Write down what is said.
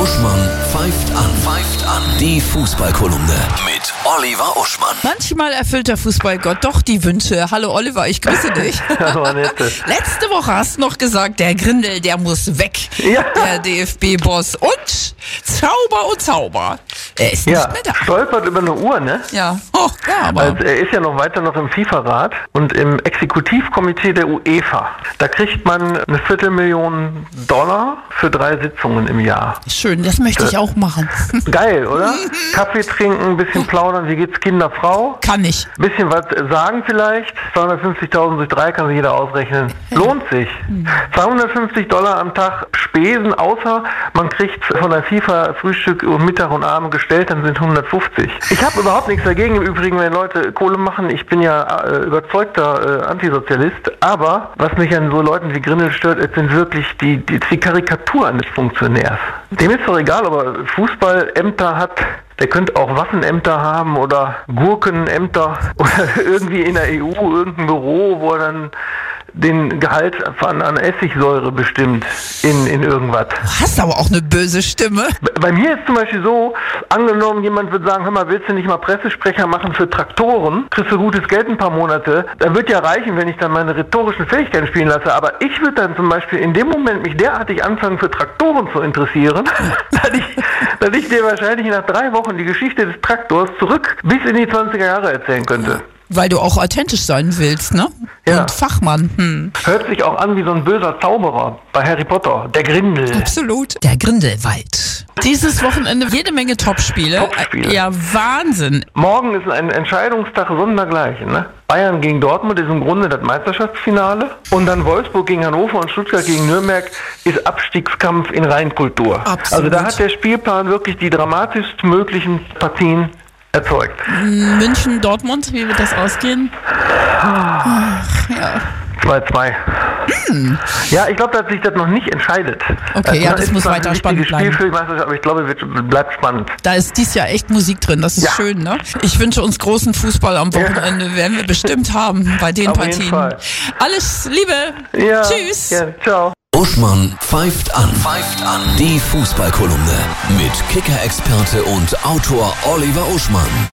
Uschmann pfeift an. Pfeift an. Die Fußballkolumne mit Oliver Uschmann. Manchmal erfüllt der Fußballgott doch die Wünsche. Hallo Oliver, ich grüße dich. Hallo Annette. Letzte Woche hast du noch gesagt, der Grindel, der muss weg. Ja. Der DFB-Boss. Und Zauber. Er ist nicht mehr da. Stolpert über eine Uhr, ne? Ja. Oh, ja, aber... Also er ist ja noch weiter im FIFA-Rat und im Exekutivkomitee der UEFA. Da kriegt man eine $250.000 für 3 Sitzungen im Jahr. Schön, das möchte ich auch machen. Geil, oder? Kaffee trinken, ein bisschen plaudern, wie geht's Kinder, Frau? Kann ich. Ein bisschen was sagen vielleicht. 250.000 durch 3 kann sich jeder ausrechnen. Lohnt sich. $250 am Tag Spesen, außer man kriegt von der FIFA Frühstück und Mittag und Abend gestellt, dann sind 150. Ich habe überhaupt nichts dagegen im Übrigen, wenn Leute Kohle machen. Ich bin ja überzeugter Antisozialist. Aber was mich an so Leuten wie Grindel stört, es sind wirklich die Karikatur eines Funktionärs. Dem ist doch egal, ob er Fußballämter hat. Der könnte auch Waffenämter haben oder Gurkenämter oder irgendwie in der EU irgendein Büro, wo er dann den Gehalt an Essigsäure bestimmt in irgendwas. Du hast aber auch eine böse Stimme. Bei mir ist zum Beispiel so, angenommen, jemand wird sagen, hör mal, willst du nicht mal Pressesprecher machen für Traktoren? Kriegst du gutes Geld ein paar Monate. Dann wird ja reichen, wenn ich dann meine rhetorischen Fähigkeiten spielen lasse. Aber ich würde dann zum Beispiel in dem Moment mich derartig anfangen, für Traktoren zu interessieren, dass ich dir wahrscheinlich nach 3 Wochen die Geschichte des Traktors zurück bis in die 20er Jahre erzählen könnte. Weil du auch authentisch sein willst, ne? Ja. Und Fachmann. Hört sich auch an wie so ein böser Zauberer bei Harry Potter, der Grindel. Absolut. Der Grindelwald. Dieses Wochenende jede Menge Topspiele. Topspiele. Ja, Wahnsinn. Morgen ist ein Entscheidungstag sondergleichen, ne? Bayern gegen Dortmund ist im Grunde das Meisterschaftsfinale. Und dann Wolfsburg gegen Hannover und Stuttgart gegen Nürnberg ist Abstiegskampf in Reinkultur. Absolut. Also da hat der Spielplan wirklich die dramatischst möglichen Partien erzeugt. München, Dortmund, wie wird das ausgehen? Ach, ja. 2-2. Ja, ich glaube, dass sich das noch nicht entscheidet. Okay, ja, das muss weiter spannend bleiben. Spiel für die Meisterschaft, aber ich glaube, es bleibt spannend. Da ist dies Jahr echt Musik drin, das ist schön, ne? Ich wünsche uns großen Fußball am Wochenende, werden wir bestimmt haben bei den Auf Partien. jeden Fall. Alles Liebe. Ja, Tschüss. Ja, ciao. Uschmann pfeift an. Pfeift an. Die Fußballkolumne mit Kicker-Experte und Autor Oliver Uschmann.